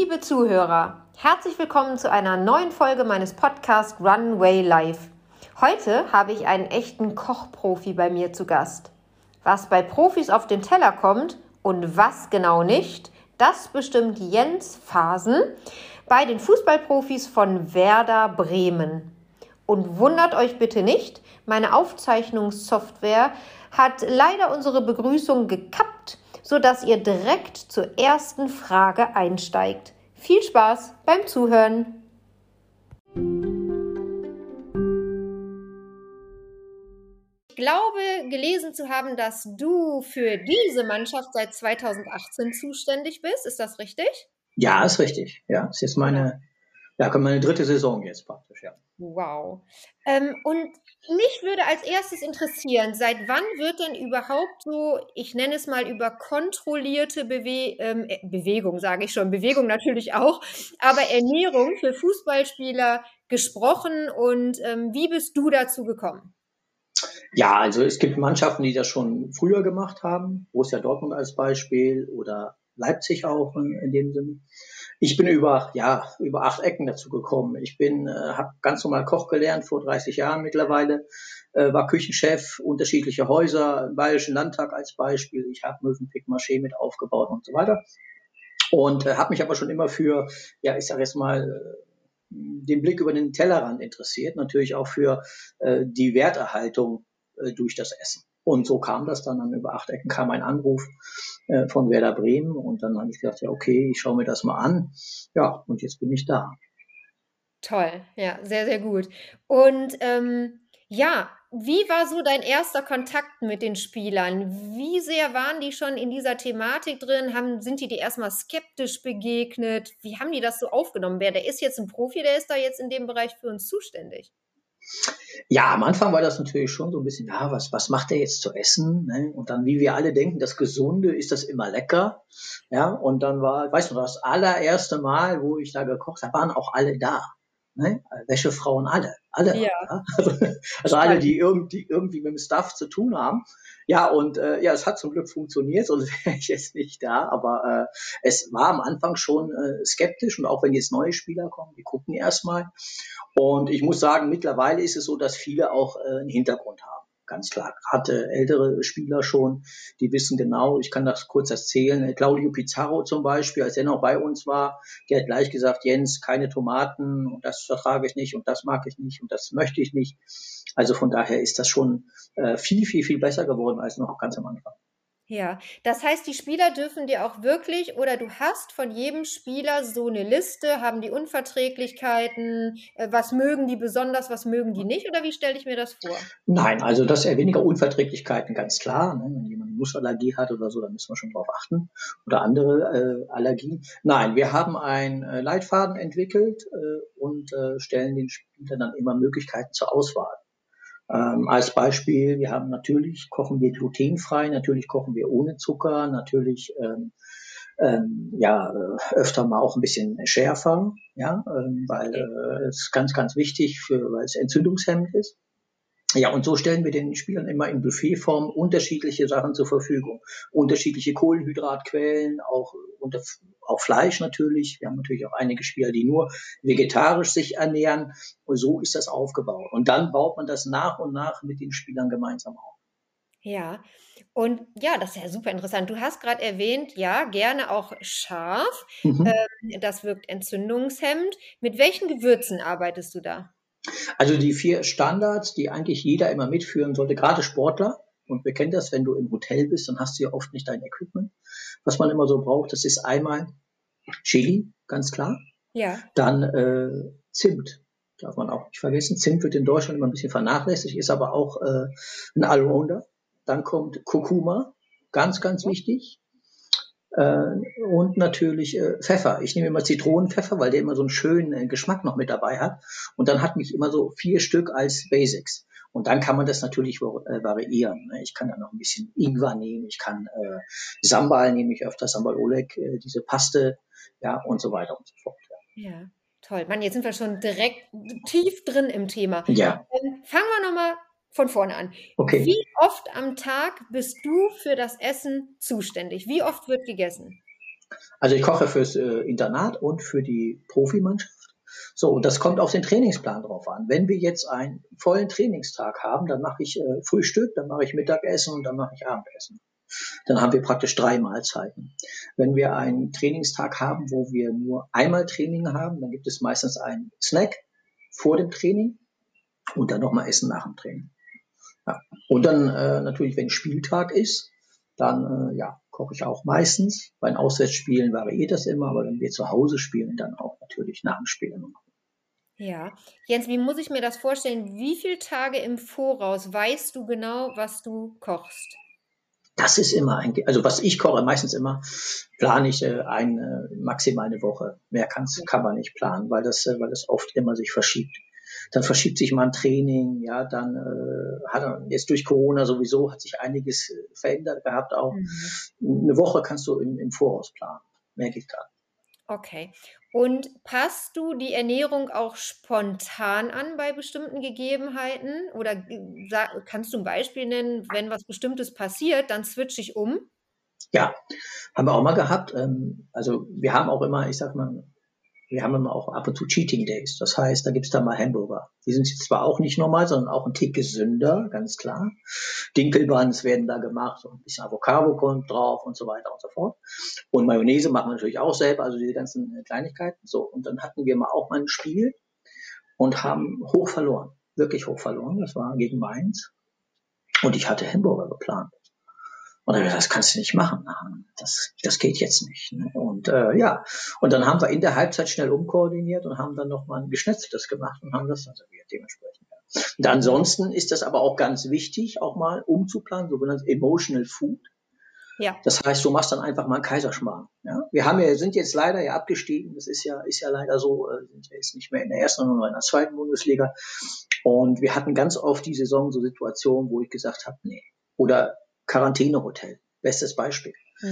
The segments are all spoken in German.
Liebe Zuhörer, herzlich willkommen zu einer neuen Folge meines Podcasts Runway Live. Heute habe ich einen echten Kochprofi bei mir zu Gast. Was bei Profis auf den Teller kommt und was genau nicht, das bestimmt Jens Fasen bei den Fußballprofis von Werder Bremen. Und wundert euch bitte nicht, meine Aufzeichnungssoftware hat leider unsere Begrüßung gekappt, sodass ihr direkt zur ersten Frage einsteigt. Viel Spaß beim Zuhören! Ich glaube, gelesen zu haben, dass du für diese Mannschaft seit 2018 zuständig bist. Ist das richtig? Ja, ist richtig. Ja, es ist meine dritte Saison jetzt praktisch, ja. Wow. Und mich würde als erstes interessieren, seit wann wird denn überhaupt so, ich nenne es mal über kontrollierte Bewegung, sage ich schon, Bewegung natürlich auch, aber Ernährung für Fußballspieler gesprochen und wie bist du dazu gekommen? Ja, also es gibt Mannschaften, die das schon früher gemacht haben, Borussia Dortmund als Beispiel oder Leipzig auch in dem Sinne. Ich bin über 8 Ecken dazu gekommen. Ich habe ganz normal Koch gelernt vor 30 Jahren mittlerweile, war Küchenchef, unterschiedliche Häuser, im Bayerischen Landtag als Beispiel. Ich habe Mövenpick Marché mit aufgebaut und so weiter. Und habe mich aber schon immer für, ich sage jetzt mal, den Blick über den Tellerrand interessiert, natürlich auch für die Werterhaltung durch das Essen. Und so kam das dann über 8 Ecken kam ein Anruf von Werder Bremen und dann habe ich gedacht, ja okay, ich schaue mir das mal an. Ja, und jetzt bin ich da. Toll, ja, sehr, sehr gut. Und wie war so dein erster Kontakt mit den Spielern? Wie sehr waren die schon in dieser Thematik drin? Sind die dir erstmal skeptisch begegnet? Wie haben die das so aufgenommen? Der ist jetzt ein Profi, der ist da jetzt in dem Bereich für uns zuständig. Ja, am Anfang war das natürlich schon so ein bisschen, was macht der jetzt zu essen? Ne? Und dann, wie wir alle denken, das Gesunde, ist das immer lecker? Ja, und dann weißt du, das allererste Mal, wo ich da gekocht habe, waren auch alle da. Ne? Wäschefrauen, alle. Ja. Ja? Also alle, die irgendwie mit dem Stuff zu tun haben. Ja, und es hat zum Glück funktioniert, sonst wäre ich jetzt nicht da. Aber es war am Anfang schon skeptisch und auch wenn jetzt neue Spieler kommen, die gucken erstmal. Und ich muss sagen, mittlerweile ist es so, dass viele auch einen Hintergrund haben. Ganz klar. Gerade ältere Spieler schon, die wissen genau, ich kann das kurz erzählen. Claudio Pizarro zum Beispiel, als er noch bei uns war, der hat gleich gesagt, Jens, keine Tomaten und das vertrage ich nicht und das mag ich nicht und das möchte ich nicht. Also von daher ist das schon viel, viel, viel besser geworden als noch ganz am Anfang. Ja, das heißt, die Spieler dürfen dir auch wirklich, oder du hast von jedem Spieler so eine Liste, haben die Unverträglichkeiten, was mögen die besonders, was mögen die nicht, oder wie stelle ich mir das vor? Nein, also das ist ja weniger Unverträglichkeiten, ganz klar. Ne? Wenn jemand eine Nussallergie hat oder so, dann müssen wir schon drauf achten. Oder andere Allergien. Nein, wir haben einen Leitfaden entwickelt und stellen den Spielern dann immer Möglichkeiten zur Auswahl. Als Beispiel, kochen wir glutenfrei, natürlich kochen wir ohne Zucker, natürlich öfter mal auch ein bisschen schärfer, weil es ist ganz, ganz wichtig, weil es entzündungshemmend ist. Ja, und so stellen wir den Spielern immer in Buffetform unterschiedliche Sachen zur Verfügung. Unterschiedliche Kohlenhydratquellen, auch Fleisch natürlich. Wir haben natürlich auch einige Spieler, die nur vegetarisch sich ernähren. Und so ist das aufgebaut. Und dann baut man das nach und nach mit den Spielern gemeinsam auf. Ja, und ja, das ist ja super interessant. Du hast gerade erwähnt, ja, gerne auch scharf. Mhm. Das wirkt entzündungshemmend. Mit welchen Gewürzen arbeitest du da? Also die 4 Standards, die eigentlich jeder immer mitführen sollte, gerade Sportler. Und wir kennen das, wenn du im Hotel bist, dann hast du ja oft nicht dein Equipment. Was man immer so braucht, das ist einmal Chili, ganz klar. Ja. Dann Zimt, darf man auch nicht vergessen. Zimt wird in Deutschland immer ein bisschen vernachlässigt, ist aber auch ein Allrounder. Dann kommt Kurkuma, ganz, ganz wichtig. Und natürlich Pfeffer. Ich nehme immer Zitronenpfeffer, weil der immer so einen schönen Geschmack noch mit dabei hat. Und dann hat mich immer so 4 Stück als Basics. Und dann kann man das natürlich variieren. Ne? Ich kann da noch ein bisschen Ingwer nehmen, ich kann Sambal nehme ich öfter, Sambal Oleg, diese Paste, ja, und so weiter und so fort. Ja, toll. Mann, jetzt sind wir schon direkt tief drin im Thema. Ja, Fangen wir nochmal von vorne an. okay. Wie oft am Tag bist du für das Essen zuständig? Wie oft wird gegessen? Also ich koche fürs Internat und für die Profimannschaft. So, und das kommt auf den Trainingsplan drauf an. Wenn wir jetzt einen vollen Trainingstag haben, dann mache ich Frühstück, dann mache ich Mittagessen und dann mache ich Abendessen. Dann haben wir praktisch 3 Mahlzeiten. Wenn wir einen Trainingstag haben, wo wir nur einmal Training haben, dann gibt es meistens einen Snack vor dem Training und dann nochmal Essen nach dem Training. Ja. Und dann natürlich, wenn Spieltag ist, dann koche ich auch meistens. Bei den Auswärtsspielen variiert das immer, aber wenn wir zu Hause spielen, dann auch natürlich nach dem Spiel immer. Ja. Jens, wie muss ich mir das vorstellen? Wie viele Tage im Voraus weißt du genau, was du kochst? Das ist immer also was ich koche, meistens immer, plane ich maximal eine Woche. Mehr kann man nicht planen, weil das oft immer sich verschiebt. Dann verschiebt sich mal ein Training, ja, dann jetzt durch Corona sowieso hat sich einiges verändert gehabt auch. Eine Woche kannst du im Voraus planen, merke ich gerade. Okay. Und passt du die Ernährung auch spontan an bei bestimmten Gegebenheiten? Oder kannst du ein Beispiel nennen, wenn was Bestimmtes passiert, dann switche ich um? Ja, haben wir auch mal gehabt. Also wir haben auch immer, wir haben immer auch ab und zu Cheating Days. Das heißt, da gibt's dann mal Hamburger. Die sind jetzt zwar auch nicht normal, sondern auch ein Tick gesünder, ganz klar. Dinkelbuns werden da gemacht und ein bisschen Avocado kommt drauf und so weiter und so fort. Und Mayonnaise machen wir natürlich auch selber, also diese ganzen Kleinigkeiten. So, und dann hatten wir mal auch mal ein Spiel und haben hoch verloren. Wirklich hoch verloren. Das war gegen Mainz. Und ich hatte Hamburger geplant. Und dann das kannst du nicht machen. Das geht jetzt nicht. Und und dann haben wir in der Halbzeit schnell umkoordiniert und haben dann nochmal ein Geschnetzeltes gemacht und haben das dann serviert dementsprechend. Ja. Und ansonsten ist das aber auch ganz wichtig, auch mal umzuplanen, sogenanntes Emotional Food. Ja. Das heißt, du machst dann einfach mal einen Kaiserschmarrn. Ja. Sind jetzt leider ja abgestiegen. Das ist ja leider so, sind wir jetzt nicht mehr in der ersten, sondern in der zweiten Bundesliga. Und wir hatten ganz oft die Saison so Situationen, wo ich gesagt habe, nee. Oder Quarantänehotel, bestes Beispiel.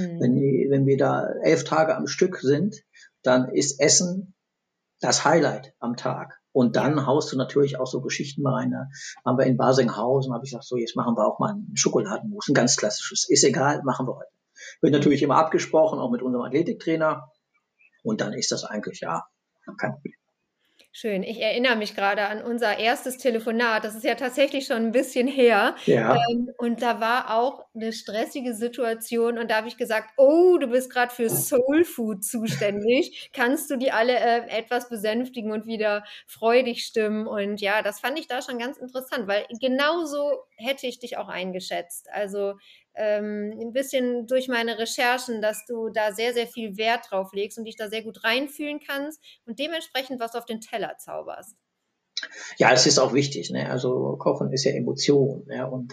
Wenn wir da 11 Tage am Stück sind, dann ist Essen das Highlight am Tag. Und dann haust du natürlich auch so Geschichten mal rein. Da haben wir in Basinghausen, habe ich gesagt, so jetzt machen wir auch mal einen Schokoladenmus, ein ganz klassisches. Ist egal, machen wir heute. Wird natürlich immer abgesprochen, auch mit unserem Athletiktrainer. Und dann ist das eigentlich, kein Problem. Schön. Ich erinnere mich gerade an unser erstes Telefonat. Das ist ja tatsächlich schon ein bisschen her. Ja. Und da war auch eine stressige Situation. Und da habe ich gesagt, oh, du bist gerade für Soul Food zuständig. Kannst du die alle etwas besänftigen und wieder freudig stimmen? Und ja, das fand ich da schon ganz interessant, weil genauso hätte ich dich auch eingeschätzt. Also ein bisschen durch meine Recherchen, dass du da sehr, sehr viel Wert drauf legst und dich da sehr gut reinfühlen kannst und dementsprechend was auf den Teller zauberst. Ja, es ist auch wichtig, ne? Also Kochen ist ja Emotion, ja? Und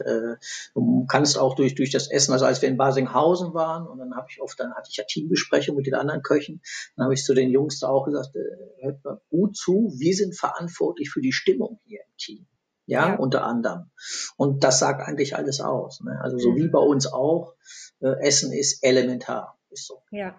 du kannst auch durch das Essen, also als wir in Basinghausen waren und dann hatte ich ja Teambesprechung mit den anderen Köchen, dann habe ich zu den Jungs da auch gesagt, hört mal gut zu, wir sind verantwortlich für die Stimmung hier im Team. Ja, unter anderem. Und das sagt eigentlich alles aus. Ne? Also so wie bei uns auch, Essen ist elementar. Ist so. Ja.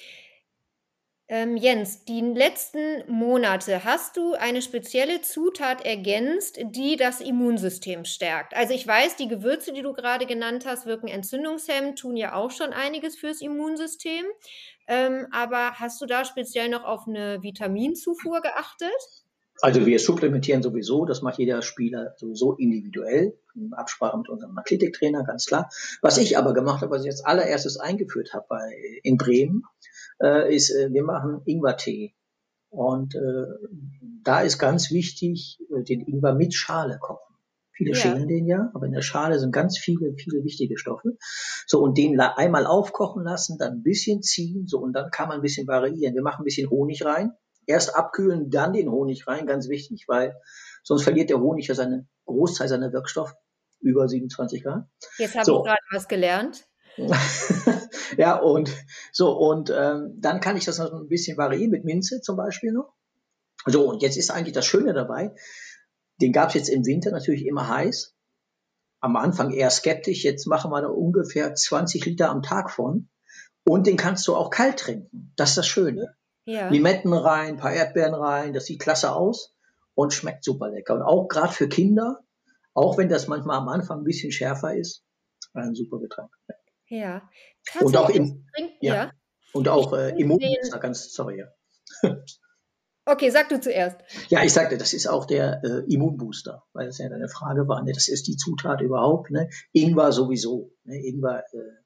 Jens, die letzten Monate hast du eine spezielle Zutat ergänzt, die das Immunsystem stärkt. Also ich weiß, die Gewürze, die du gerade genannt hast, wirken entzündungshemmend, tun ja auch schon einiges fürs Immunsystem. Aber hast du da speziell noch auf eine Vitaminzufuhr geachtet? Also wir supplementieren sowieso, das macht jeder Spieler sowieso individuell, in Absprache mit unserem Athletiktrainer, ganz klar. Was ich aber gemacht habe, was ich als allererstes eingeführt habe in Bremen, ist, wir machen Ingwertee. Und da ist ganz wichtig, den Ingwer mit Schale kochen. Viele schälen den ja, aber in der Schale sind ganz viele wichtige Stoffe. So, und den einmal aufkochen lassen, dann ein bisschen ziehen, so, und dann kann man ein bisschen variieren. Wir machen ein bisschen Honig rein. Erst abkühlen, dann den Honig rein, ganz wichtig, weil sonst verliert der Honig ja seine Großteil seiner Wirkstoffe, über 27 Grad. Jetzt habe ich gerade was gelernt. Ja, und dann kann ich das noch ein bisschen variieren mit Minze zum Beispiel noch. So, und jetzt ist eigentlich das Schöne dabei, den gab es jetzt im Winter natürlich immer heiß. Am Anfang eher skeptisch, jetzt machen wir da ungefähr 20 Liter am Tag von. Und den kannst du auch kalt trinken. Das ist das Schöne. Ja. Limetten rein, ein paar Erdbeeren rein, das sieht klasse aus und schmeckt super lecker. Und auch gerade für Kinder, auch wenn das manchmal am Anfang ein bisschen schärfer ist, ein super Getränk. Ja. Und auch Und auch Den, Immunbooster, sorry. Ja. okay, sag du zuerst. Ja, ich sagte, das ist auch der Immunbooster, weil das ja deine Frage war. Ne? Das ist die Zutat überhaupt. Ne? Ingwer sowieso. Ne? Ingwer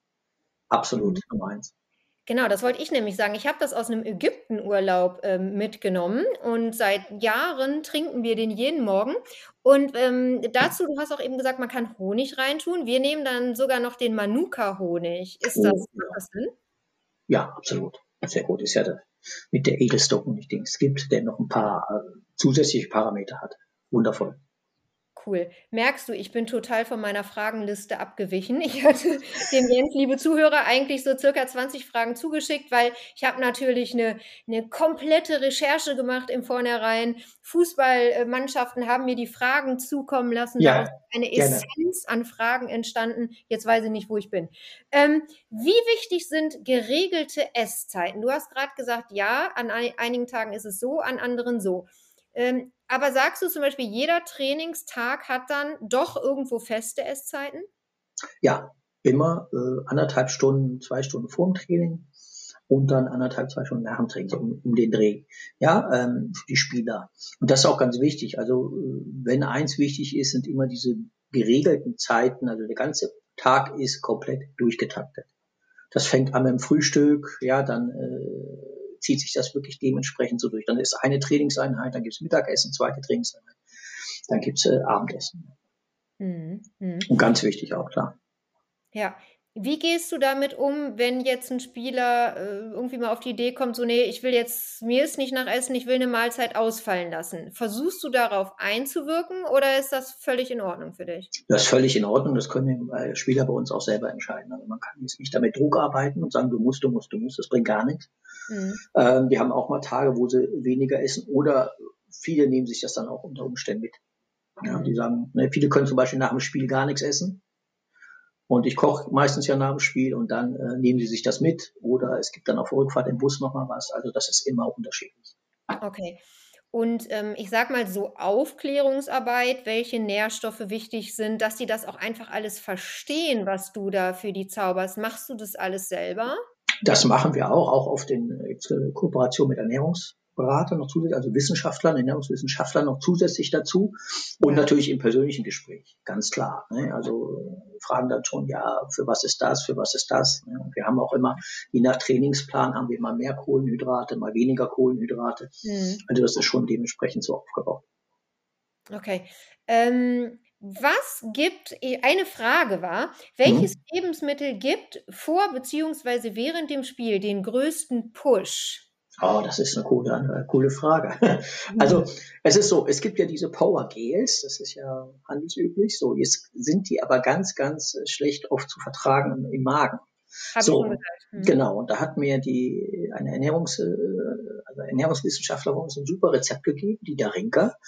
absolut Nummer 1. Genau, das wollte ich nämlich sagen. Ich habe das aus einem Ägyptenurlaub mitgenommen und seit Jahren trinken wir den jeden Morgen. Und dazu, du hast auch eben gesagt, man kann Honig reintun. Wir nehmen dann sogar noch den Manuka-Honig. Macht das Sinn? Ja, absolut. Sehr gut. Ist ja mit der edelste Honig, den es gibt, der noch ein paar zusätzliche Parameter hat. Wundervoll. Cool. Merkst du, ich bin total von meiner Fragenliste abgewichen. Ich hatte dem Jens, liebe Zuhörer, eigentlich so circa 20 Fragen zugeschickt, weil ich habe natürlich eine komplette Recherche gemacht im Vornherein. Fußballmannschaften haben mir die Fragen zukommen lassen. Daraus Ja, ist eine gerne. Essenz an Fragen entstanden. Jetzt weiß ich nicht, wo ich bin. Wie wichtig sind geregelte Esszeiten? Du hast gerade gesagt, ja, an einigen Tagen ist es so, an anderen so. Aber sagst du zum Beispiel, jeder Trainingstag hat dann doch irgendwo feste Esszeiten? Ja, immer 1,5 Stunden, 2 Stunden vor dem Training und dann 1,5, 2 Stunden nach dem Training, so um den Dreh. Ja, für die Spieler. Und das ist auch ganz wichtig. Also wenn eins wichtig ist, sind immer diese geregelten Zeiten. Also der ganze Tag ist komplett durchgetaktet. Das fängt an mit dem Frühstück, ja, dann zieht sich das wirklich dementsprechend so durch. Dann ist eine Trainingseinheit, dann gibt's Mittagessen, zweite Trainingseinheit, dann gibt's Abendessen. Mhm. Und ganz wichtig auch, klar. Ja. Wie gehst du damit um, wenn jetzt ein Spieler irgendwie mal auf die Idee kommt, so, nee, mir ist nicht nach Essen, ich will eine Mahlzeit ausfallen lassen. Versuchst du darauf einzuwirken oder ist das völlig in Ordnung für dich? Das ist völlig in Ordnung. Das können die Spieler bei uns auch selber entscheiden. Also man kann jetzt nicht damit Druck arbeiten und sagen, du musst. Das bringt gar nichts. Mhm. Wir haben auch mal Tage, wo sie weniger essen oder viele nehmen sich das dann auch unter Umständen mit. Ja, die sagen, ne, viele können zum Beispiel nach dem Spiel gar nichts essen. Und ich koche meistens ja nach dem Spiel und dann nehmen sie sich das mit. Oder es gibt dann auf der Rückfahrt im Bus nochmal was. Also das ist immer unterschiedlich. Okay. Und ich sag mal so Aufklärungsarbeit, welche Nährstoffe wichtig sind, dass die das auch einfach alles verstehen, was du da für die zauberst. Machst du das alles selber? Das machen wir auch oft in Kooperation mit Ernährungsberatern noch zusätzlich, also Wissenschaftlern, Ernährungswissenschaftlern noch zusätzlich dazu und Ja. natürlich im persönlichen Gespräch, ganz klar. Ne? Also fragen dann schon, ja, für was ist das? Ne? Und wir haben auch immer, je nach Trainingsplan, haben wir mal mehr Kohlenhydrate, mal weniger Kohlenhydrate. Mhm. Also das ist schon dementsprechend so aufgebaut. Okay. Eine Frage war, welches Lebensmittel gibt vor beziehungsweise während dem Spiel den größten Push? Oh, das ist eine coole Frage. Also es ist so, es gibt ja diese Power Gels, das ist ja handelsüblich. So, jetzt sind die aber ganz, ganz schlecht oft zu vertragen im Magen. Habe ich So, schon gesagt. genau. Und da hat mir eine Ernährungswissenschaftler uns ein super Rezept gegeben, die Darinka.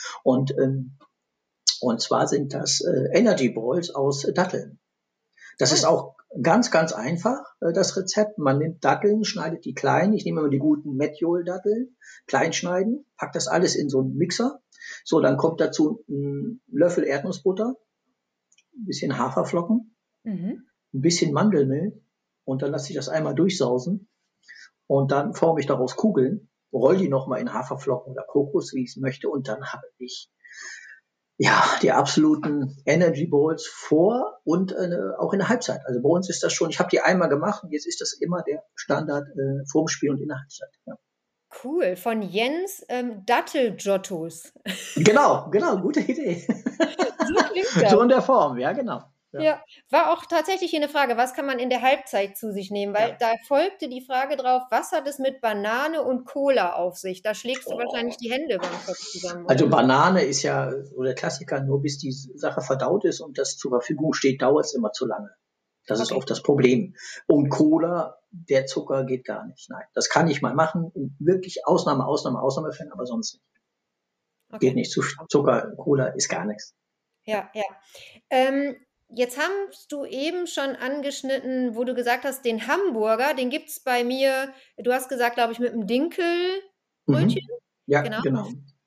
Und zwar sind das Energy Balls aus Datteln. Das ist auch ganz, ganz einfach, das Rezept. Man nimmt Datteln, schneidet die klein. Ich nehme immer die guten Metjol-Datteln, klein schneiden, packt das alles in so einen Mixer. So, dann kommt dazu ein Löffel Erdnussbutter, ein bisschen Haferflocken, ein bisschen Mandelmilch und dann lasse ich das einmal durchsausen und dann forme ich daraus Kugeln, roll die nochmal in Haferflocken oder Kokos, wie ich es möchte, und dann habe ich die absoluten Energy Balls vor und auch in der Halbzeit. Also bei uns ist das schon, ich habe die einmal gemacht und jetzt ist das immer der Standard vorm Spiel und in der Halbzeit. Ja. Cool, von Jens Dattelgiottos. Genau, gute Idee. So klingt das. So in der Form, ja, genau. Ja, war auch tatsächlich hier eine Frage, was kann man in der Halbzeit zu sich nehmen? Weil da folgte die Frage drauf, was hat es mit Banane und Cola auf sich? Da schlägst du wahrscheinlich die Hände beim Kopf zusammen. Oder? Also Banane ist ja so der Klassiker, nur bis die Sache verdaut ist und das zur Verfügung steht, dauert es immer zu lange. Das ist oft das Problem. Und Cola, der Zucker geht gar nicht. Nein, das kann ich mal machen. Wirklich Ausnahmefällen, aber sonst nicht. Geht nicht zu Zucker, Cola ist gar nichts. Ja. Jetzt hast du eben schon angeschnitten, wo du gesagt hast, den Hamburger, den gibt's bei mir, du hast gesagt, glaube ich, mit einem Dinkelbrötchen. Ja, genau.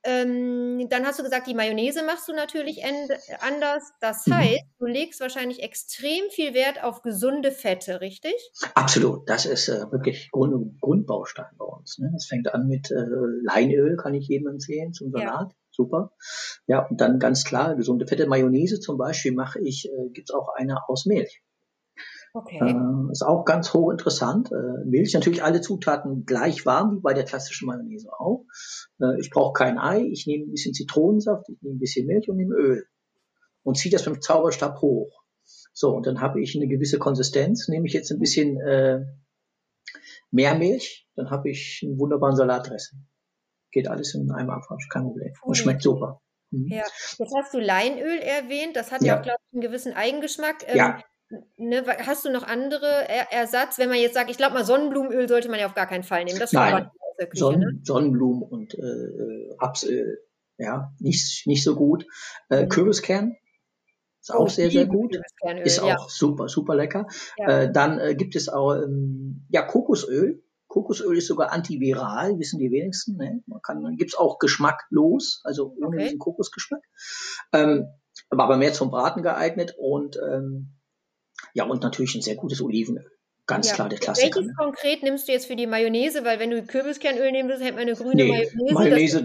Dann hast du gesagt, die Mayonnaise machst du natürlich anders. Das heißt, du legst wahrscheinlich extrem viel Wert auf gesunde Fette, richtig? Absolut, das ist wirklich Grundbaustein bei uns. Ne? Das fängt an mit Leinöl, kann ich jedem empfehlen zum Ja. Salat. Super. Ja, und dann ganz klar, gesunde Fette. Mayonnaise zum Beispiel gibt's auch eine aus Milch. Okay. Ist auch ganz hochinteressant. Milch, natürlich alle Zutaten gleich warm, wie bei der klassischen Mayonnaise auch. Ich brauche kein Ei, ich nehme ein bisschen Zitronensaft, ich nehme ein bisschen Milch und nehme Öl und ziehe das mit dem Zauberstab hoch. So, und dann habe ich eine gewisse Konsistenz. Nehme ich jetzt ein bisschen mehr Milch, dann habe ich einen wunderbaren Salatdressing. Geht alles in einem Abwasch, kein Problem. Und schmeckt super. Ja, jetzt hast du Leinöl erwähnt. Das hat ja auch, glaube ich, einen gewissen Eigengeschmack. Ja. Ne, hast du noch andere Ersatz? Wenn man jetzt sagt, ich glaube mal, Sonnenblumenöl sollte man ja auf gar keinen Fall nehmen. Das Nein, aus der Küche, ne? Sonnenblumen und Rapsöl, ja, nicht so gut. Kürbiskern ist auch sehr, sehr gut. Ist auch super, super lecker. Ja. Dann gibt es auch Kokosöl. Kokosöl ist sogar antiviral, wissen die wenigsten. Ne? Gibt's auch geschmacklos, also ohne diesen Kokosgeschmack. Aber mehr zum Braten geeignet und und natürlich ein sehr gutes Olivenöl. Ganz klar der Klassiker. Welches konkret nimmst du jetzt für die Mayonnaise? Weil wenn du Kürbiskernöl nehmen willst, hätte man eine grüne Mayonnaise.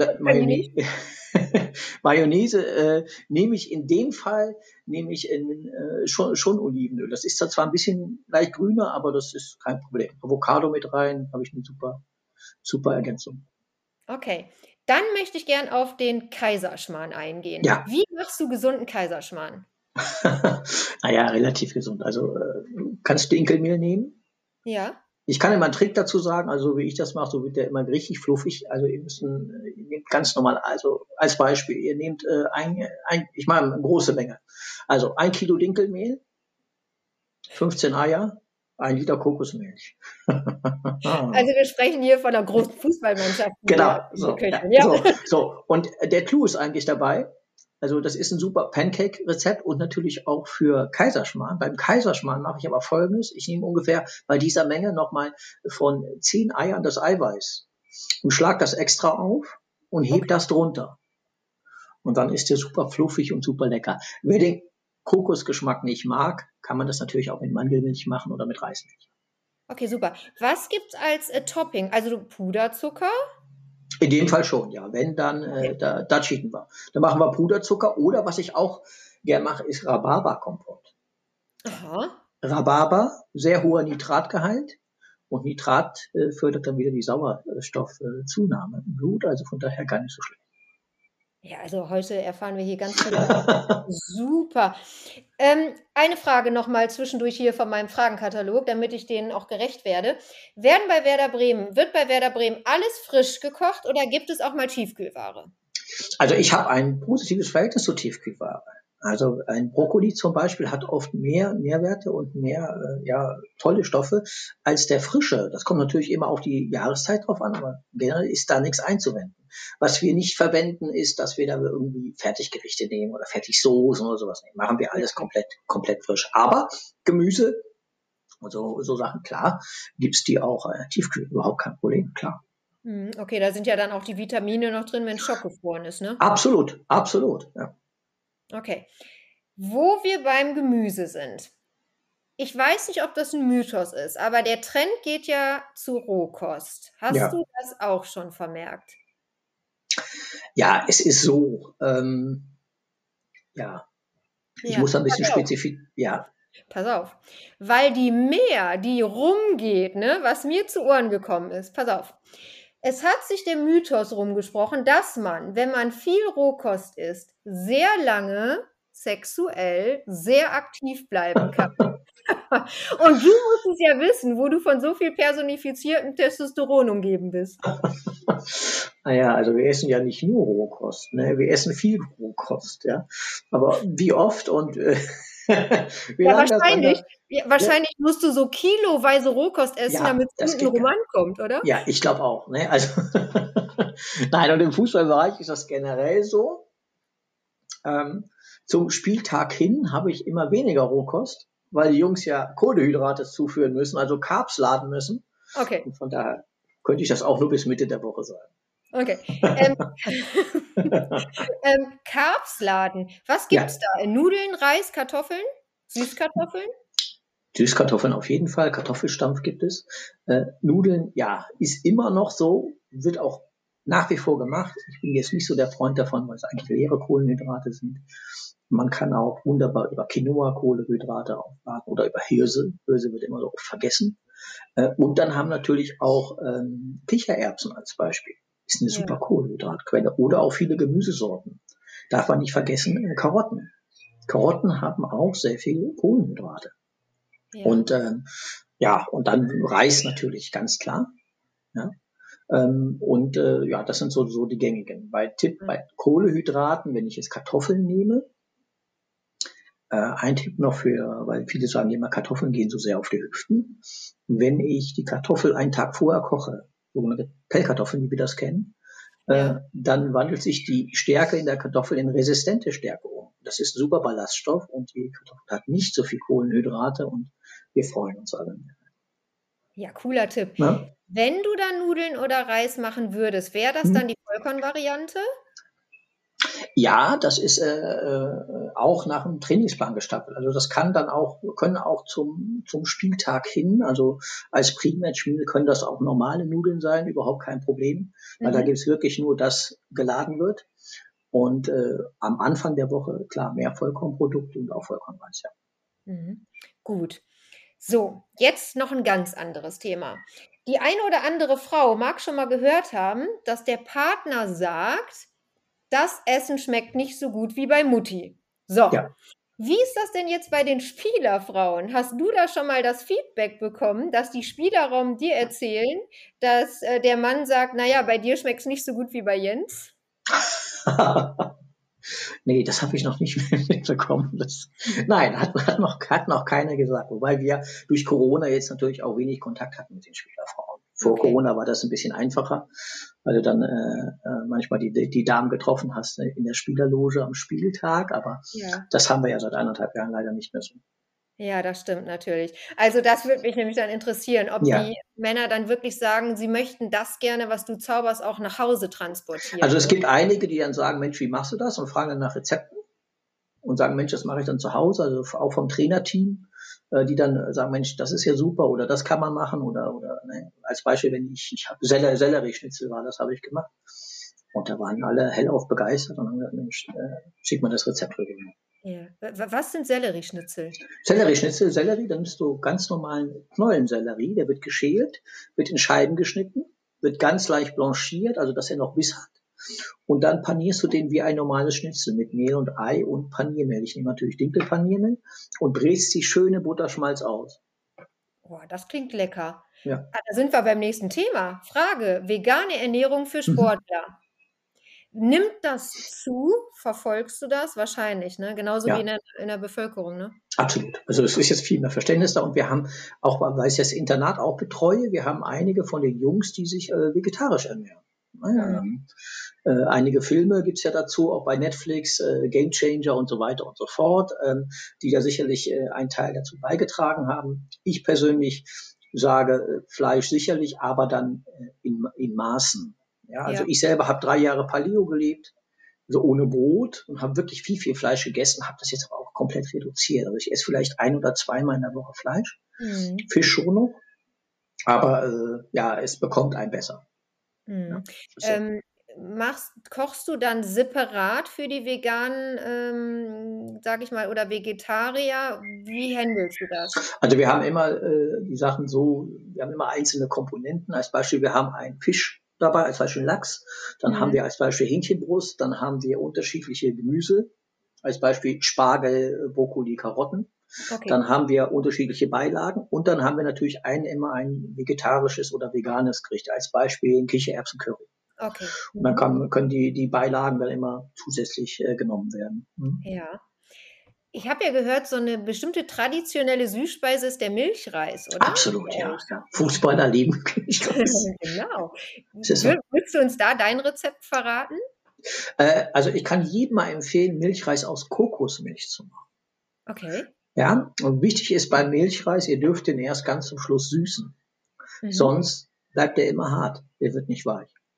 Mayonnaise nehme ich in dem Fall schon Olivenöl. Das ist zwar ein bisschen leicht grüner, aber das ist kein Problem. Avocado mit rein, habe ich eine super Ergänzung. Okay, dann möchte ich gern auf den Kaiserschmarrn eingehen. Ja. Wie machst du gesunden Kaiserschmarrn? Naja, relativ gesund. Also du kannst Dinkelmehl nehmen. Ja. Ich kann immer einen Trick dazu sagen, also wie ich das mache, so wird der immer richtig fluffig. Also ihr nehmt ganz normal, also als Beispiel, ihr nehmt ich mache eine große Menge. Also 1 Kilo Dinkelmehl, 15 Eier, 1 Liter Kokosmilch. Also wir sprechen hier von einer großen Fußballmannschaft. Genau, so. Und der Clou ist eigentlich dabei, also das ist ein super Pancake-Rezept und natürlich auch für Kaiserschmarrn. Beim Kaiserschmarrn mache ich aber Folgendes. Ich nehme ungefähr bei dieser Menge nochmal von 10 Eiern das Eiweiß und schlag das extra auf und heb das drunter. Und dann ist der super fluffig und super lecker. Wer den Kokosgeschmack nicht mag, kann man das natürlich auch mit Mandelmilch machen oder mit Reismilch. Okay, super. Was gibt's als Topping? Also Puderzucker? In dem Fall schon, ja. Wenn, dann, da cheaten wir. Dann machen wir Puderzucker oder was ich auch gern mache, ist Rhabarberkompott. Aha. Rhabarber, sehr hoher Nitratgehalt. Und Nitrat fördert dann wieder die Sauerstoffzunahme im Blut. Also von daher gar nicht so schlecht. Ja, also heute erfahren wir hier ganz viel. Super. Eine Frage nochmal zwischendurch hier von meinem Fragenkatalog, damit ich denen auch gerecht werde. Wird bei Werder Bremen alles frisch gekocht oder gibt es auch mal Tiefkühlware? Also ich habe ein positives Verhältnis zur Tiefkühlware. Also ein Brokkoli zum Beispiel hat oft mehr Nährwerte und mehr tolle Stoffe als der frische. Das kommt natürlich immer auf die Jahreszeit drauf an, aber generell ist da nichts einzuwenden. Was wir nicht verwenden, ist, dass wir da irgendwie Fertiggerichte nehmen oder Fertigsoßen oder sowas nehmen. Machen wir alles komplett frisch. Aber Gemüse und so Sachen, klar, gibt's die auch tiefkühl, überhaupt kein Problem, klar. Okay, da sind ja dann auch die Vitamine noch drin, wenn Schock gefroren ist, ne? Absolut, ja. Okay. Wo wir beim Gemüse sind. Ich weiß nicht, ob das ein Mythos ist, aber der Trend geht ja zu Rohkost. Hast du das auch schon vermerkt? Ja, es ist so. Ich muss ein bisschen spezifizieren. Ja. Pass auf. Weil die rumgeht, ne, was mir zu Ohren gekommen ist. Pass auf. Es hat sich der Mythos rumgesprochen, dass man, wenn man viel Rohkost isst, sehr lange sexuell sehr aktiv bleiben kann. Und du musst es ja wissen, wo du von so viel personifiziertem Testosteron umgeben bist. Naja, also wir essen ja nicht nur Rohkost, ne? Wir essen viel Rohkost, ja. Aber wie oft und wahrscheinlich musst du so kiloweise Rohkost essen, damit es unten rum ankommt, oder? Ja, ich glaube auch. Ne? Also nein, und im Fußballbereich ist das generell so. Zum Spieltag hin habe ich immer weniger Rohkost, weil die Jungs ja Kohlenhydrate zuführen müssen, also Carbs laden müssen. Okay. Und von daher könnte ich das auch nur bis Mitte der Woche sagen. Okay. Carbsladen. Was Ja, gibt's da? Nudeln, Reis, Kartoffeln? Süßkartoffeln? Süßkartoffeln auf jeden Fall, Kartoffelstampf gibt es. Nudeln, ja, ist immer noch so, wird auch nach wie vor gemacht. Ich bin jetzt nicht so der Freund davon, weil es eigentlich leere Kohlenhydrate sind. Man kann auch wunderbar über Quinoa Kohlenhydrate aufladen oder über Hirse. Hirse wird immer so oft vergessen. Und dann haben natürlich auch Kichererbsen als Beispiel. Ist eine Ja, super Kohlenhydratquelle. Oder auch viele Gemüsesorten. Darf man nicht vergessen, Karotten. Karotten haben auch sehr viele Kohlenhydrate. ja. Und ja, und dann Reis natürlich, ganz klar. Ja. Und ja, das sind so die gängigen. Bei Kohlenhydraten, wenn ich jetzt Kartoffeln nehme, ein Tipp noch weil viele sagen immer, Kartoffeln gehen so sehr auf die Hüften. Wenn ich die Kartoffel einen Tag vorher koche, sogenannte Pellkartoffeln, wie wir das kennen, Ja. dann wandelt sich die Stärke in der Kartoffel in resistente Stärke um. Das ist ein super Ballaststoff und die Kartoffel hat nicht so viel Kohlenhydrate und wir freuen uns alle. Ja, cooler Tipp. Ne? Wenn du dann Nudeln oder Reis machen würdest, wäre das Hm? dann die Vollkornvariante? Ja, das ist auch nach dem Trainingsplan gestaffelt. Also das können auch zum Spieltag hin, also als Pre-Match-Meal können das auch normale Nudeln sein, überhaupt kein Problem, weil da Mhm. gibt's wirklich nur das geladen wird. Und am Anfang der Woche, klar, mehr Vollkornprodukte und auch Vollkornreis, ja. Mhm. Gut. So, jetzt noch ein ganz anderes Thema. Die eine oder andere Frau mag schon mal gehört haben, dass der Partner sagt, das Essen schmeckt nicht so gut wie bei Mutti. So, Ja. wie ist das denn jetzt bei den Spielerfrauen? Hast du da schon mal das Feedback bekommen, dass die Spielerraum dir erzählen, dass der Mann sagt, naja, bei dir schmeckt es nicht so gut wie bei Jens? Nee, das habe ich noch nicht mitbekommen. Nein, hat noch keiner gesagt. Wobei wir durch Corona jetzt natürlich auch wenig Kontakt hatten mit den Spielerfrauen. Vor Okay, Corona war das ein bisschen einfacher, weil du dann manchmal die Damen getroffen hast, ne, in der Spielerloge am Spieltag. Aber ja. das haben wir ja seit 1,5 Jahren leider nicht mehr so. Ja, das stimmt natürlich. Also das würde mich nämlich dann interessieren, ob Ja, die Männer dann wirklich sagen, sie möchten das gerne, was du zauberst, auch nach Hause also transportieren, es ne? gibt einige, die dann sagen, Mensch, wie machst du das? Und fragen dann nach Rezepten. Und sagen, Mensch, das mache ich dann zu Hause, also auch vom Trainerteam, die dann sagen, Mensch, das ist ja super oder das kann man machen oder ne, als Beispiel, wenn ich habe Sellerieschnitzel war, das habe ich gemacht und da waren alle hellauf begeistert und haben gesagt, Mensch, schick mal das Rezept rüber. Ja. Was sind Sellerieschnitzel? Sellerieschnitzel, Sellerie, dann nimmst du ganz normalen Knollensellerie, der wird geschält, wird in Scheiben geschnitten, wird ganz leicht blanchiert, also dass er noch Biss hat. Und dann panierst du den wie ein normales Schnitzel mit Mehl und Ei und Paniermehl. Ich nehme natürlich Dinkelpaniermehl und brätst die schöne Butterschmalz aus. Oh, das klingt lecker. Ja. Ah, da sind wir beim nächsten Thema. Frage: Vegane Ernährung für Mhm. Sportler. Nimmt das zu? Verfolgst du das? Wahrscheinlich, ne? Genauso wie Ja, in der Bevölkerung, ne? absolut. Also es ist jetzt viel mehr Verständnis da und wir haben auch, weil ich das Internat auch betreue, wir haben einige von den Jungs, die sich vegetarisch ernähren. Naja, Mhm. einige Filme gibt's ja dazu, auch bei Netflix, Game Changer und so weiter und so fort, die da sicherlich einen Teil dazu beigetragen haben. Ich persönlich sage Fleisch sicherlich, aber dann in Maßen. Ja, also Ja. ich selber habe 3 Jahre Paleo gelebt, so ohne Brot und habe wirklich viel Fleisch gegessen, habe das jetzt aber auch komplett reduziert. Also ich esse vielleicht 1 oder 2 Mal in der Woche Fleisch, Mhm. Fisch schon noch, aber ja, es bekommt einen besser. Ja, Mhm. ist so. Ähm, kochst du dann separat für die Veganen, sage ich mal, oder Vegetarier? Wie handelst du das? Also wir haben immer die Sachen so, wir haben immer einzelne Komponenten. Als Beispiel, wir haben einen Fisch dabei, als Beispiel Lachs. Dann haben Mhm. wir als Beispiel Hähnchenbrust. Dann haben wir unterschiedliche Gemüse, als Beispiel Spargel, Brokkoli, Karotten. Okay, Dann haben wir unterschiedliche Beilagen und dann haben wir natürlich immer ein vegetarisches oder veganes Gericht, als Beispiel ein Kichererbsencurry. okay. Und dann Mhm. können die Beilagen dann immer zusätzlich genommen werden. Mhm. Ja. Ich habe ja gehört, so eine bestimmte traditionelle Süßspeise ist der Milchreis, oder? Absolut, Bei ja, euch. ja. Fußballer lieben Milchreis. Genau. Das ist so. Willst du uns da dein Rezept verraten? Also ich kann jedem mal empfehlen, Milchreis aus Kokosmilch zu machen. Okay. Ja, und wichtig ist beim Milchreis, ihr dürft den erst ganz zum Schluss süßen. Mhm. Sonst bleibt er immer hart. Der wird nicht weich.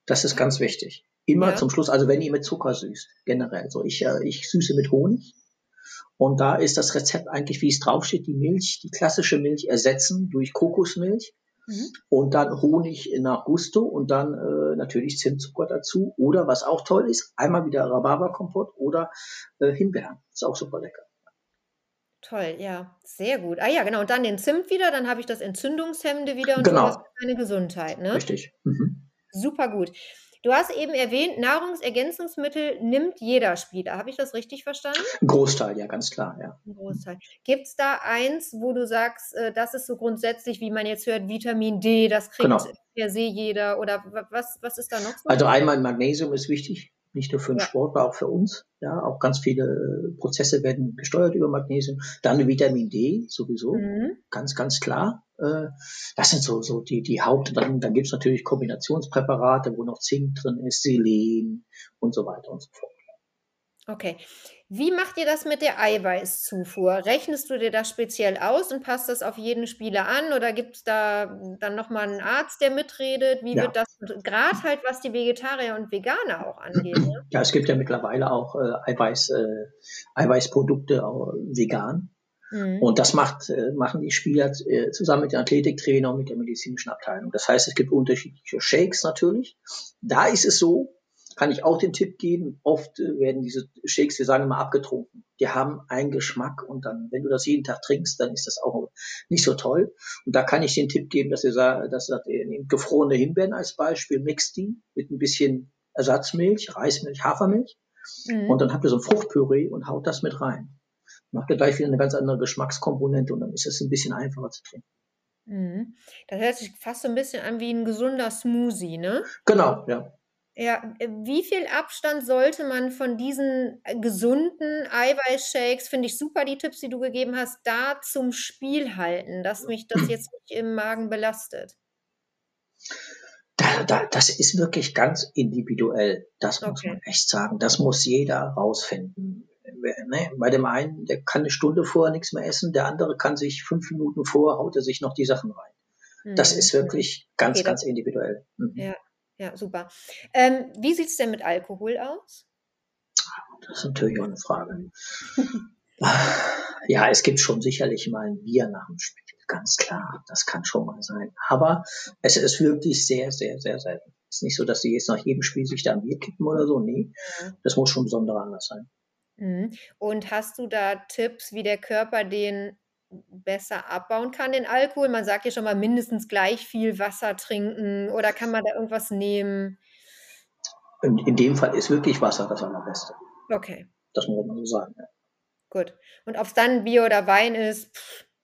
Das ist ganz wichtig. Immer Ja. zum Schluss, also wenn ihr mit Zucker süßt, generell. So, ich süße mit Honig. Und da ist das Rezept eigentlich, wie es draufsteht, die Milch, die klassische Milch ersetzen durch Kokosmilch Mhm. und dann Honig nach Gusto und dann natürlich Zimtzucker dazu. Oder was auch toll ist, einmal wieder Rhabarberkompott oder Himbeeren. Ist auch super lecker. Toll, ja, sehr gut. Ah ja, genau. Und dann den Zimt wieder, dann habe ich das Entzündungshemmende wieder und sowas Genau, für meine Gesundheit, ne? richtig. Mhm. Super gut. Du hast eben erwähnt, Nahrungsergänzungsmittel nimmt jeder Spieler. Habe ich das richtig verstanden? Ein Großteil, ja, ganz klar, ja. 'N Großteil. Gibt's da eins, wo du sagst, das ist so grundsätzlich, wie man jetzt hört, Vitamin D, das kriegt Genau. per se jeder oder was ist da noch so? Also einmal Magnesium ist wichtig, nicht nur für den Ja. Sportler, auch für uns. Ja, auch ganz viele Prozesse werden gesteuert über Magnesium. Dann Vitamin D sowieso, Mhm. ganz klar. Das sind so die Haupt. Dann gibt's natürlich Kombinationspräparate, wo noch Zink drin ist, Selen und so weiter und so fort. Okay. Wie macht ihr das mit der Eiweißzufuhr? Rechnest du dir das speziell aus und passt das auf jeden Spieler an oder gibt's da dann noch mal 'n Arzt, der mitredet? Wie wird Ja. das grad halt, was die Vegetarier und Veganer auch angeht, ne? Ja, es gibt ja mittlerweile auch Eiweißprodukte vegan. Mhm. Und das machen die Spieler zusammen mit dem Athletiktrainer und mit der medizinischen Abteilung. Das heißt, es gibt unterschiedliche Shakes natürlich. Da ist es so, kann ich auch den Tipp geben, oft werden diese Shakes, wir sagen immer, abgetrunken. Die haben einen Geschmack und dann, wenn du das jeden Tag trinkst, dann ist das auch nicht so toll. Und da kann ich den Tipp geben, ihr nehmt gefrorene Himbeeren als Beispiel, mixt die mit ein bisschen Ersatzmilch, Reismilch, Hafermilch und Mhm. dann habt ihr so ein Fruchtpüree und haut das mit rein. Macht ihr gleich wieder eine ganz andere Geschmackskomponente und dann ist es ein bisschen einfacher zu trinken. Mhm. Das hört sich fast so 'n bisschen an wie 'n gesunder Smoothie, ne? Genau, ja. Ja, wie viel Abstand sollte man von diesen, gesunden Eiweißshakes finde ich super, die Tipps, die du gegeben hast, da zum Spiel halten, dass mich das jetzt nicht im Magen belastet? Das ist wirklich ganz individuell. Das muss Okay. man echt sagen. Das muss jeder rausfinden. Ne? Bei dem einen, der kann eine Stunde vorher nichts mehr essen, der andere kann sich 5 Minuten vorher haut er sich noch die Sachen rein. Das Mhm, ist mhm. wirklich Okay, das ganz individuell. Mhm. ja, ja, super. Wie sieht's denn mit Alkohol aus? Das ist natürlich auch eine Frage. Ja, es gibt schon sicherlich mal ein Bier nach dem Spiel, ganz klar. Das kann schon mal sein. Aber es ist wirklich sehr, sehr, sehr selten. Es ist nicht so, dass sie jetzt nach jedem Spiel sich da ein Bier kippen oder so. Nee, Ja. das muss schon ein besonderer Anlass sein. Mhm. Und hast du da Tipps, wie der Körper den besser abbauen kann, den Alkohol? Man sagt ja schon mal mindestens gleich viel Wasser trinken oder kann man da irgendwas nehmen? In dem Fall ist wirklich Wasser das Allerbeste. Okay, Das muss man so sagen. Ja. gut. Und ob's dann Bier oder Wein ist,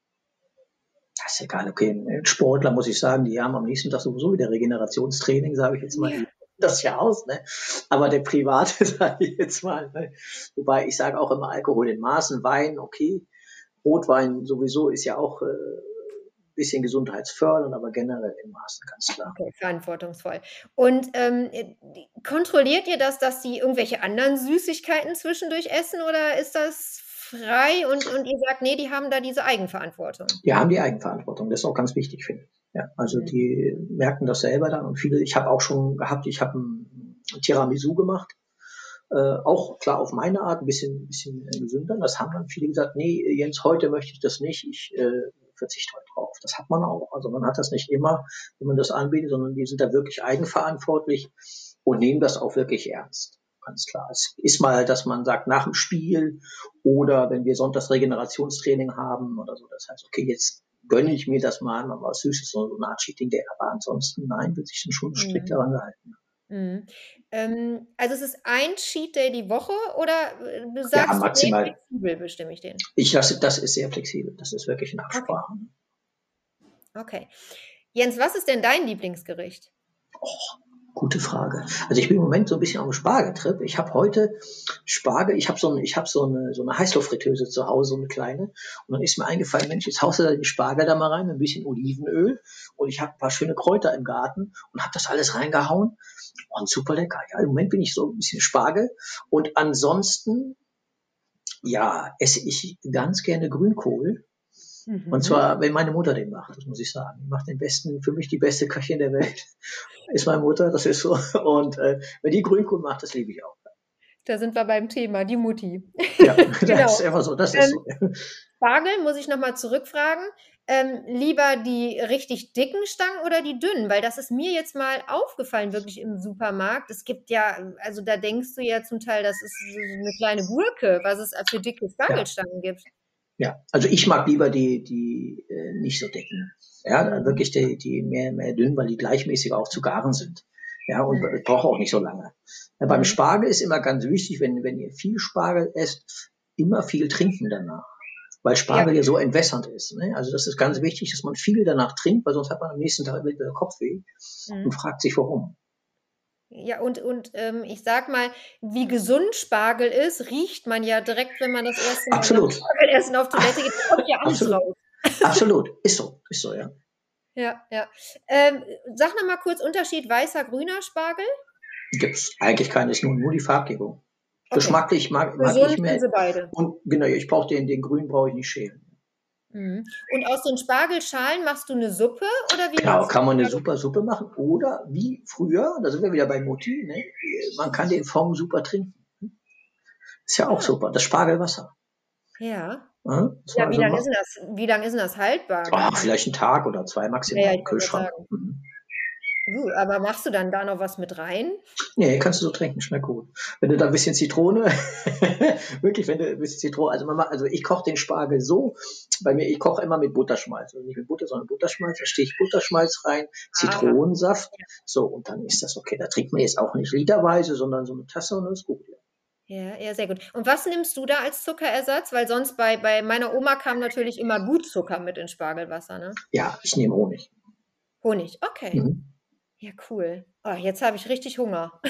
Das ist egal, okay. Sportler muss ich sagen, die haben am nächsten Tag sowieso wieder Regenerationstraining, sage ich jetzt mal. ja. Die das ja aus, ne? Aber der Private, sage ich jetzt mal. Ne? Wobei ich sage auch immer Alkohol in Maßen, Wein, okay. Rotwein sowieso ist ja auch bisschen gesundheitsfördernd, aber generell in Maßen, ganz klar. Okay, verantwortungsvoll. Und, kontrolliert ihr das, dass die irgendwelche anderen Süßigkeiten zwischendurch essen oder ist das frei und ihr sagt: „Ne, die haben da diese Eigenverantwortung?“ Die haben die Eigenverantwortung, das ist auch ganz wichtig, finde ich. Ja, also Mhm. die merken das selber dann und viele, ich habe auch schon gehabt, ich habe ein Tiramisu gemacht, auch klar auf meine Art, ein bisschen gesünder. Das haben dann viele gesagt, nee, Jens, heute möchte ich das nicht, ich verzichte heute drauf. Das hat man auch. Also man hat das nicht immer, wenn man das anbietet, sondern die sind da wirklich eigenverantwortlich und nehmen das auch wirklich ernst. Ganz klar. Es ist mal, dass man sagt, nach dem Spiel oder wenn wir sonntags Regenerationstraining haben oder so, das heißt, okay, jetzt gönne ich mir das mal was Süßes, so eine Art Cheating Day, aber ansonsten nein, wird sich dann schon strikt Mhm. daran gehalten. Mhm. Also, es ist ein Cheat Day die Woche oder, Ja, sagst du: „Ne, maximal. flexibel bestimme ich den?“ Das ist sehr flexibel. Das ist wirklich in Okay, Absprache. okay. Jens, was ist denn dein Lieblingsgericht? Gute Frage. Also ich bin im Moment so ein bisschen auf dem Spargeltrip. Ich habe heute Spargel, ich habe so eine Heißluftfritteuse zu Hause, so eine kleine. Und dann ist mir eingefallen, Mensch, jetzt haust du da den Spargel da mal rein, ein bisschen Olivenöl. Und ich habe ein paar schöne Kräuter im Garten und habe das alles reingehauen. Und super lecker. Ja, im Moment bin ich so ein bisschen Spargel. Und ansonsten, ja, esse ich ganz gerne Grünkohl. Und zwar, wenn meine Mutter den macht, das muss ich sagen. Die macht für mich die beste Köchin der Welt. Ist meine Mutter, das ist so. Und wenn die Grünkohl macht, das liebe ich auch. Da sind wir beim Thema, die Mutti. Ja, Genau. das ist einfach so, das ist so. Spargel, muss ich nochmal zurückfragen. Lieber die richtig dicken Stangen oder die dünnen? Weil das ist mir jetzt mal aufgefallen, wirklich im Supermarkt. Es gibt ja, also da denkst du ja zum Teil, das ist so eine kleine Gurke, was es für dicke Spargelstangen gibt. Ja, also ich mag lieber die nicht so dicken. Ja, wirklich die mehr dünn, weil die gleichmäßiger auch zu garen sind. Ja, und braucht auch nicht so lange. Ja, beim Spargel ist immer ganz wichtig, wenn ihr viel Spargel esst, immer viel trinken danach. Weil Spargel ja so entwässernd ist. Ne? Also das ist ganz wichtig, dass man viel danach trinkt, weil sonst hat man am nächsten Tag wieder Kopfweh und fragt sich, warum. Ja, und ich sag mal, wie gesund Spargel ist, riecht man ja direkt, wenn man das erste Mal Absolut. Spargelessen auf Toilette geht, kommt ja alles raus. Absolut, ist so, ja. Ja. Sag noch mal kurz Unterschied weißer, grüner Spargel? Gibt's eigentlich keine, ist nur die Farbgebung. Okay. Geschmacklich mag ich mehr. Sind sie beide. Und genau, ich brauche den grünen brauche ich nicht schälen. Und aus den Spargelschalen machst du eine Suppe oder wie? Genau, kann man eine super Suppe machen oder wie früher, da sind wir wieder bei Mutti, ne? Man kann den Fond super trinken. Ist ja auch super, das Spargelwasser. Ja. Ja, wie lang ist denn das haltbar? Vielleicht einen Tag oder 2 maximal im Kühlschrank. Aber machst du dann da noch was mit rein? Nee, kannst du so trinken, schmeckt gut. Wenn du da ein bisschen Zitrone, wirklich, wenn du ein bisschen Zitrone, also ich koche den Spargel so, ich koche immer mit Butterschmalz, also nicht mit Butter, sondern Butterschmalz, da stehe ich Butterschmalz rein, Zitronensaft, so, und dann ist das okay. Da trinkt man jetzt auch nicht literweise, sondern so eine Tasse und das ist gut. Ja, sehr gut. Und was nimmst du da als Zuckerersatz? Weil sonst bei meiner Oma kam natürlich immer Gutzucker mit ins Spargelwasser, ne? Ja, ich nehme Honig. Honig, okay. Ja, cool. Oh, jetzt habe ich richtig Hunger.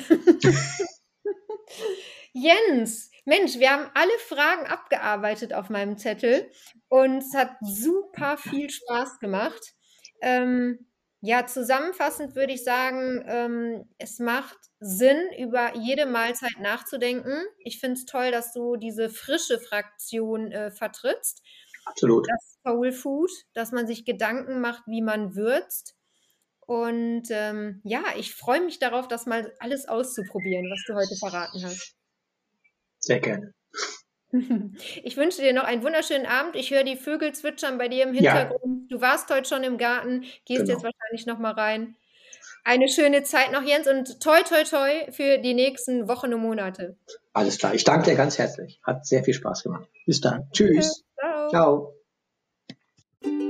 Jens, Mensch, wir haben alle Fragen abgearbeitet auf meinem Zettel und es hat super viel Spaß gemacht. Ja, zusammenfassend würde ich sagen, es macht Sinn, über jede Mahlzeit nachzudenken. Ich finde es toll, dass du diese frische Fraktion vertrittst. Absolut. Das Soul Food, dass man sich Gedanken macht, wie man würzt. Und ich freue mich darauf, das mal alles auszuprobieren, was du heute verraten hast. Sehr gerne. Ich wünsche dir noch einen wunderschönen Abend. Ich höre die Vögel zwitschern bei dir im Hintergrund. Ja. Du warst heute schon im Garten, gehst jetzt wahrscheinlich noch mal rein. Eine schöne Zeit noch, Jens, und toi, toi, toi für die nächsten Wochen und Monate. Alles klar. Ich danke dir ganz herzlich. Hat sehr viel Spaß gemacht. Bis dann. Tschüss. Ciao. Ciao.